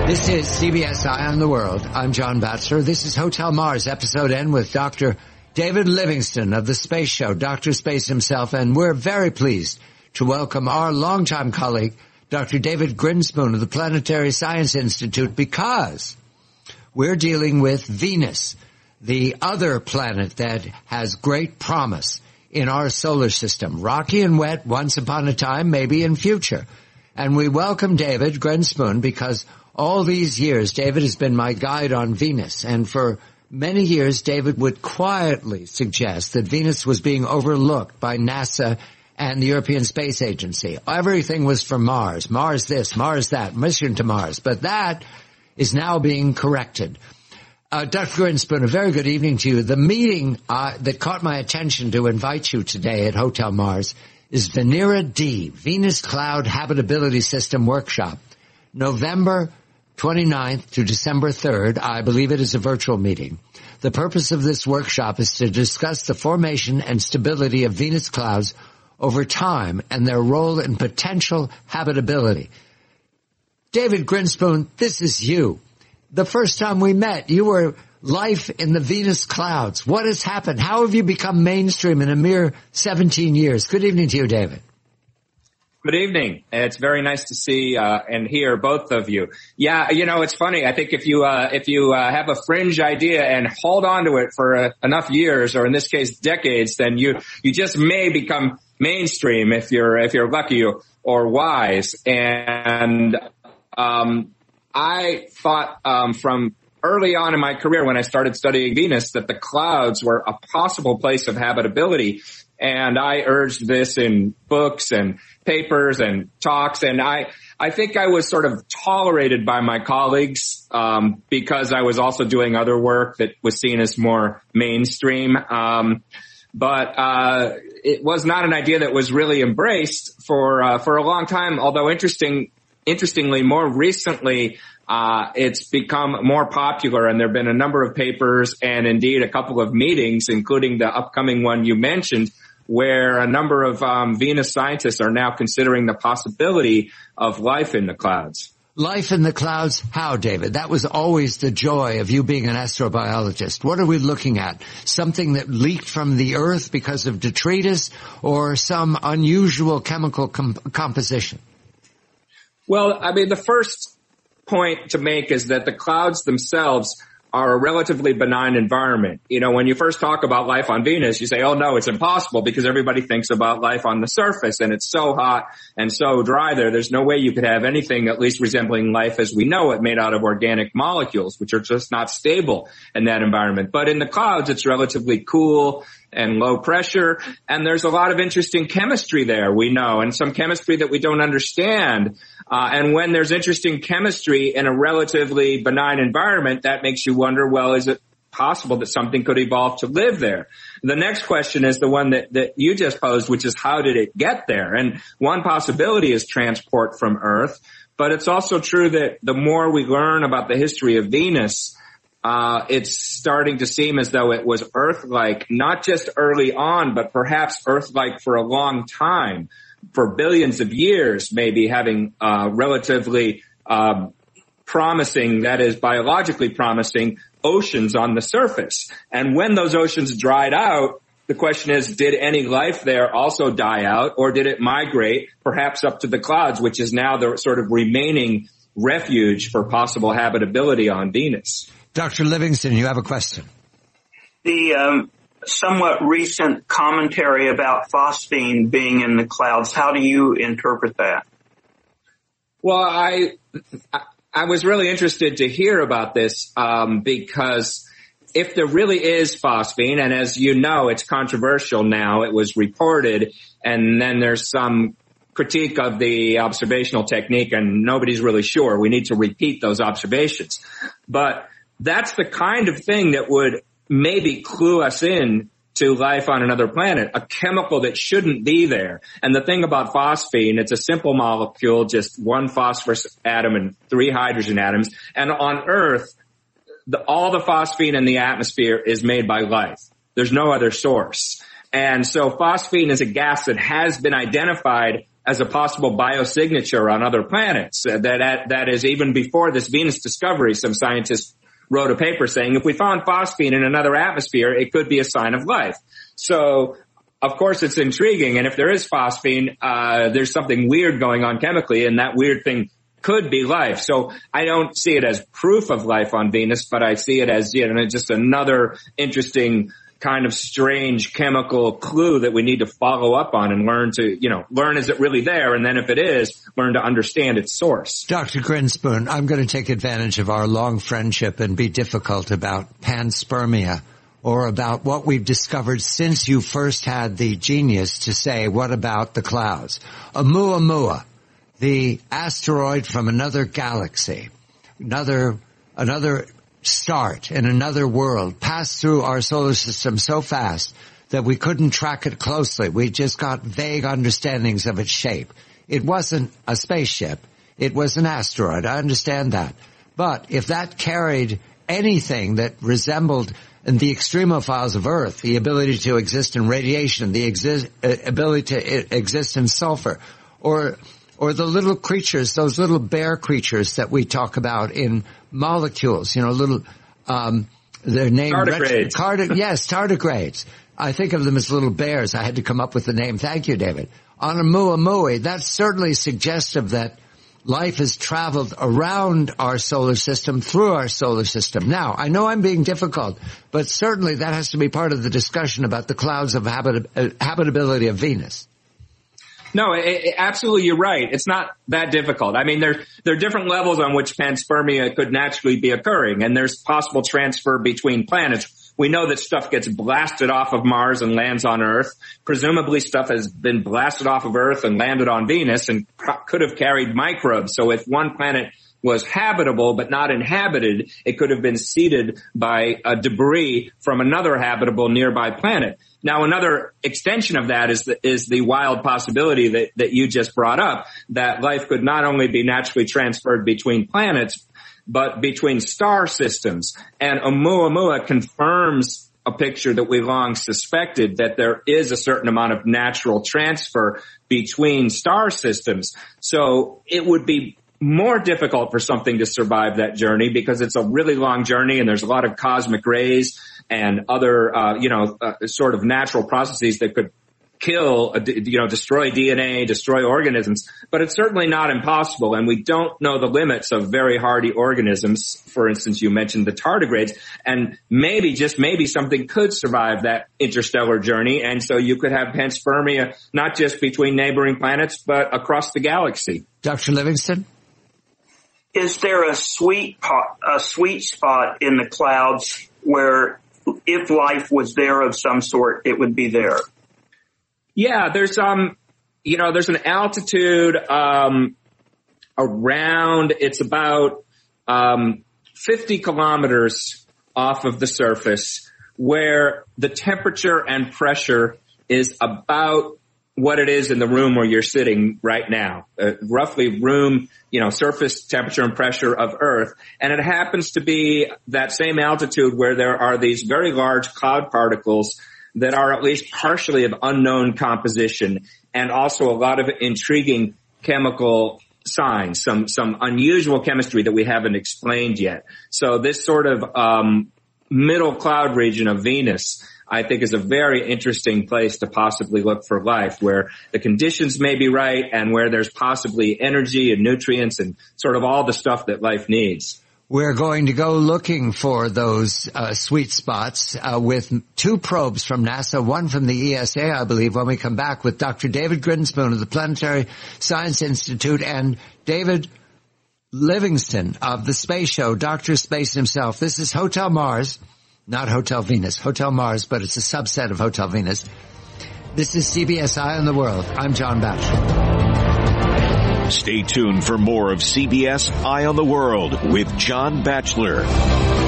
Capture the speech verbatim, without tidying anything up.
This is C B S Eye on the World. I'm John Batchelor. This is Hotel Mars, Episode N with Doctor David Livingstone of the Space Show, Doctor Space himself, and we're very pleased to welcome our longtime colleague, Doctor David Grinspoon of the Planetary Science Institute, because we're dealing with Venus, the other planet that has great promise in our solar system. Rocky and wet once upon a time, maybe in future. And we welcome David Grinspoon because all these years, David has been my guide on Venus, and for many years, David would quietly suggest that Venus was being overlooked by NASA and the European Space Agency. Everything was for Mars. Mars this, Mars that, mission to Mars. But that is now being corrected. Uh, Doctor Grinspoon, a very good evening to you. The meeting uh, that caught my attention to invite you today at Hotel Mars is Venera D, Venus Cloud Habitability System Workshop, November twenty-ninth to December third. I believe it is a virtual meeting. The purpose of this workshop is to discuss the formation and stability of Venus clouds over time and their role in potential habitability. David Grinspoon, this is you. The first time we met, you were life in the Venus clouds. What has happened? How have you become mainstream in a mere seventeen years? Good evening to you, David. Good evening. It's very nice to see uh, and hear both of you. Yeah, you know, it's funny. I think if you uh, if you uh, have a fringe idea and hold on to it for uh, enough years, or in this case, decades, then you you just may become mainstream if you're if you're lucky or, or wise. And um, I thought um, from early on in my career when I started studying Venus that the clouds were a possible place of habitability. And I urged this in books and papers and talks, and I, I think I was sort of tolerated by my colleagues, um, because I was also doing other work that was seen as more mainstream. Um, but, uh, it was not an idea that was really embraced for, uh, for a long time, although interesting, interestingly, more recently, uh, it's become more popular, and there have been a number of papers and indeed a couple of meetings, including the upcoming one you mentioned, where a number of um, Venus scientists are now considering the possibility of life in the clouds. Life in the clouds? How, David? That was always the joy of you being an astrobiologist. What are we looking at? Something that leaked from the Earth because of detritus, or some unusual chemical com- composition? Well, I mean, the first point to make is that the clouds themselves are a relatively benign environment. You know, when you first talk about life on Venus, you say, oh no, it's impossible, because everybody thinks about life on the surface, and it's so hot and so dry there. There's no way you could have anything at least resembling life as we know it, made out of organic molecules, which are just not stable in that environment. But in the clouds, it's relatively cool and low pressure, and there's a lot of interesting chemistry there, we know, and some chemistry that we don't understand. Uh, and when there's interesting chemistry in a relatively benign environment, that makes you wonder, well, is it possible that something could evolve to live there? The next question is the one that, that you just posed, which is how did it get there? And one possibility is transport from Earth, but it's also true that the more we learn about the history of Venus, Uh, it's starting to seem as though it was Earth-like, not just early on, but perhaps Earth-like for a long time, for billions of years, maybe having uh, relatively um, promising, that is, biologically promising, oceans on the surface. And when those oceans dried out, the question is, did any life there also die out, or did it migrate perhaps up to the clouds, which is now the sort of remaining refuge for possible habitability on Venus? Doctor Livingstone, you have a question. The um, somewhat recent commentary about phosphine being in the clouds, how do you interpret that? Well, I I was really interested to hear about this um, because if there really is phosphine, and as you know, it's controversial now, it was reported, and then there's some critique of the observational technique, and nobody's really sure. We need to repeat those observations. But that's the kind of thing that would maybe clue us in to life on another planet, a chemical that shouldn't be there. And the thing about phosphine, it's a simple molecule, just one phosphorus atom and three hydrogen atoms. And on Earth, the, all the phosphine in the atmosphere is made by life. There's no other source. And so phosphine is a gas that has been identified as a possible biosignature on other planets. Uh, that, that is even before this Venus discovery, some scientists wrote a paper saying if we found phosphine in another atmosphere, it could be a sign of life. So, of course, it's intriguing. And if there is phosphine, uh, there's something weird going on chemically, and that weird thing could be life. So I don't see it as proof of life on Venus, but I see it as, you know, just another interesting kind of strange chemical clue that we need to follow up on and learn to, you know, learn is it really there? And then if it is, learn to understand its source. Doctor Grinspoon, I'm going to take advantage of our long friendship and be difficult about panspermia, or about what we've discovered since you first had the genius to say, what about the clouds? Oumuamua, the asteroid from another galaxy, another, another start in another world, passed through our solar system so fast that we couldn't track it closely. We just got vague understandings of its shape. It wasn't a spaceship. It was an asteroid. I understand that. But if that carried anything that resembled the extremophiles of Earth, the ability to exist in radiation, the exi- uh, ability to I- exist in sulfur, or or the little creatures, those little bear creatures that we talk about in molecules, you know, little, um, they're named tardigrades. Retro- yes, tardigrades. I think of them as little bears. I had to come up with the name. Thank you, David. On Oumuamua, that's certainly suggestive that life has traveled around our solar system, through our solar system. Now, I know I'm being difficult, but certainly that has to be part of the discussion about the clouds of habit- uh, habitability of Venus. No, it, it, absolutely, you're right. It's not that difficult. I mean, there there are different levels on which panspermia could naturally be occurring, and there's possible transfer between planets. We know that stuff gets blasted off of Mars and lands on Earth. Presumably stuff has been blasted off of Earth and landed on Venus and could have carried microbes. So if one planet was habitable but not inhabited, it could have been seeded by uh, debris from another habitable nearby planet. Now, another extension of that is the, is the wild possibility that, that you just brought up, that life could not only be naturally transferred between planets, but between star systems. And Oumuamua confirms a picture that we long suspected, that there is a certain amount of natural transfer between star systems. So it would be more difficult for something to survive that journey because it's a really long journey and there's a lot of cosmic rays and other, uh, you know, uh, sort of natural processes that could kill, uh, you know, destroy D N A, destroy organisms. But it's certainly not impossible. And we don't know the limits of very hardy organisms. For instance, you mentioned the tardigrades, and maybe, just maybe, something could survive that interstellar journey. And so you could have panspermia not just between neighboring planets, but across the galaxy. Doctor Livingston? Is there a sweet pot, a sweet spot in the clouds where if life was there of some sort, it would be there? Yeah, there's um, you know, there's an altitude um around. It's about um fifty kilometers off of the surface, where the temperature and pressure is about what it is in the room where you're sitting right now, uh, roughly room, you know, surface temperature and pressure of Earth. And it happens to be that same altitude where there are these very large cloud particles that are at least partially of unknown composition, and also a lot of intriguing chemical signs, some, some unusual chemistry that we haven't explained yet. So this sort of, um, middle cloud region of Venus, I think, is a very interesting place to possibly look for life, where the conditions may be right and where there's possibly energy and nutrients and sort of all the stuff that life needs. We're going to go looking for those uh, sweet spots uh, with two probes from NASA, one from the E S A, I believe, when we come back with Doctor David Grinspoon of the Planetary Science Institute and David Livingston of the Space Show, Doctor Space himself. This is Hotel Mars. Not Hotel Venus, Hotel Mars, but it's a subset of Hotel Venus. This is C B S Eye on the World. I'm John Batchelor. Stay tuned for more of C B S Eye on the World with John Batchelor.